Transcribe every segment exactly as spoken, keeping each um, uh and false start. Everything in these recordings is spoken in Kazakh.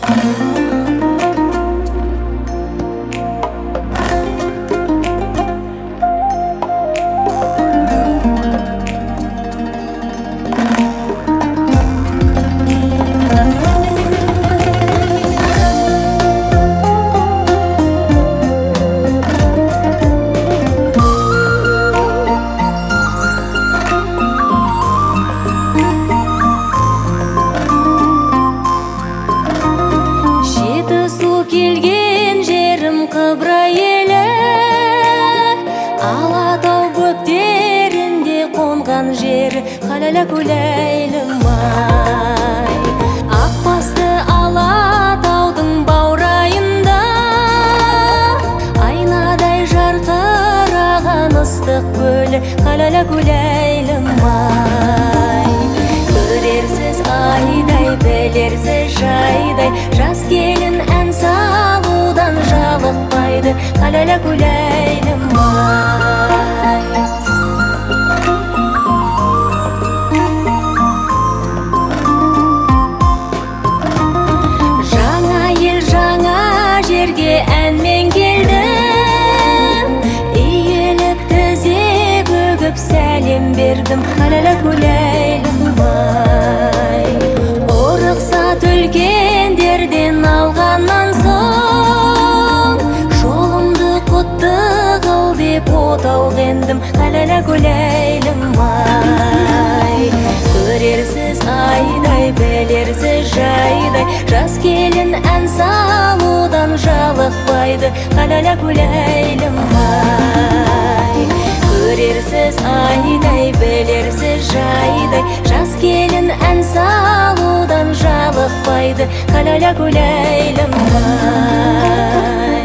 Келген жерім Қыбрай елі, Алатау бөктерінде қонған жері Халала көләйлім ай. Ақбасты Алатаудың баурайында, айнадай жарқыраған ыстық көлі Халала көләйлім ай. Көрерсіз айдай, білерсіз жайдай, жас келін ән салудан жалықпайды Халала көләйлім ай. Жаңа ел жаңа жерге әнмен келдім, иіліп тізе бүгіп сәлем бердім Халала көләйлім ай. Рұқсат үлкендерден алғаннан соң, жолымды құтты қыл деп отау қендім Халала көләйлім ай. Көрерсіз айдай, білерсіз жайдай, жас келін ән салудан жалықпайды Халала көләйлім ай. Көрерсіз айдай, білерсіз жайдай, жас келін ән салудан жалықпайды Халала көләйлім ай.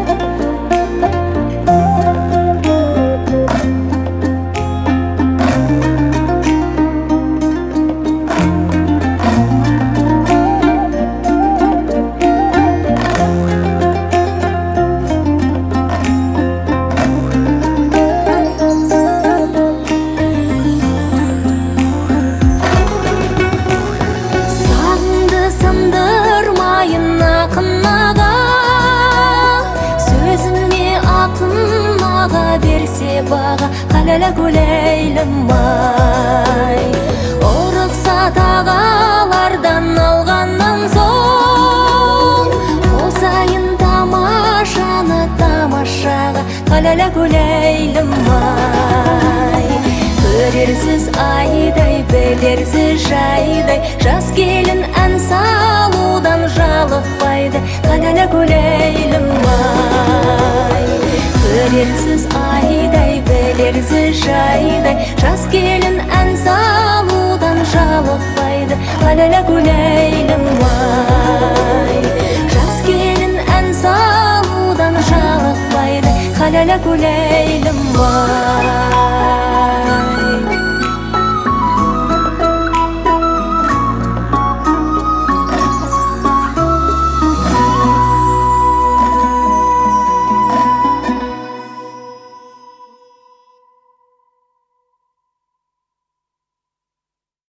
Берсе баға Халала көләйлім ай. Рұқсат ағалардан алғаннан соң, қосайын тамашаны тамашаға Халала көләйлім ай. Көрерсіз айдай, білерсіз жайдай, жас келін ән салудан жалықпайды Халала көләйлім ай. Көрерсіз айдай, білерсіз жайдай, жас келін ән салудан жалықпайды Халала көләйлім ай. Жас келін ән салудан жалықпайды Халала көләйлім ай.